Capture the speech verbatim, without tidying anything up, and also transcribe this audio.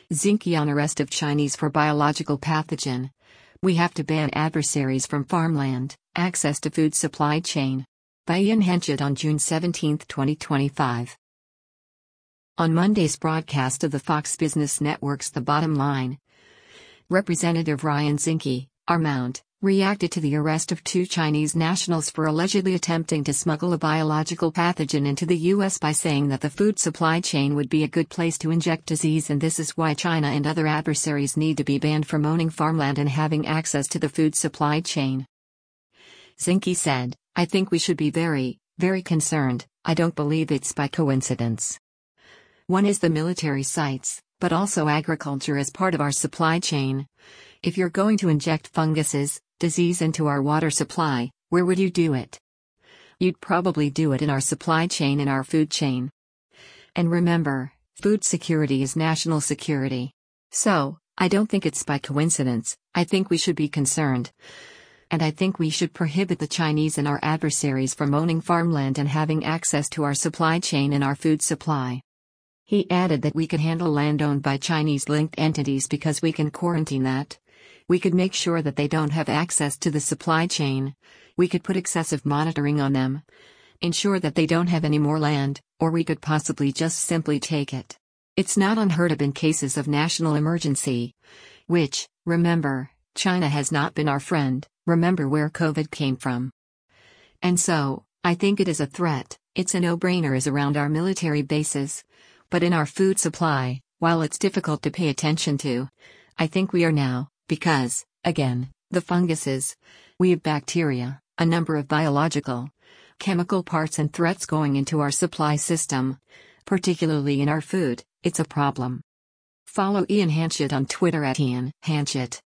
Zinke on arrest of Chinese for biological pathogen. We have to ban adversaries from farmland, access to food supply chain. By Ian Henchett on June seventeenth, twenty twenty-five. On Monday's broadcast of the Fox Business Network's The Bottom Line, Representative Ryan Zinke, R. Mount, reacted to the arrest of two Chinese nationals for allegedly attempting to smuggle a biological pathogen into the U S by saying that the food supply chain would be a good place to inject disease, and this is why China and other adversaries need to be banned from owning farmland and having access to the food supply chain. Zinke said, "I think we should be very, very concerned. I don't believe it's by coincidence. One is the military sites, but also agriculture as part of our supply chain. If you're going to inject funguses, disease into our water supply, where would you do it? You'd probably do it in our supply chain, in our food chain. And remember, food security is national security. So, I don't think it's by coincidence. I think we should be concerned. And I think we should prohibit the Chinese and our adversaries from owning farmland and having access to our supply chain and our food supply." He added that we could handle land owned by Chinese-linked entities because we can quarantine that. We could make sure that they don't have access to the supply chain. We could put excessive monitoring on them. Ensure that they don't have any more land, or we could possibly just simply take it. It's not unheard of in cases of national emergency. Which, remember, China has not been our friend. Remember where COVID came from. And so, I think it is a threat. It's a no-brainer is around our military bases. But in our food supply, while it's difficult to pay attention to, I think we are now, because, again, the funguses, we have bacteria, a number of biological, chemical parts and threats going into our supply system, particularly in our food. It's a problem. Follow Ian Henchett on Twitter at Ian Henchett.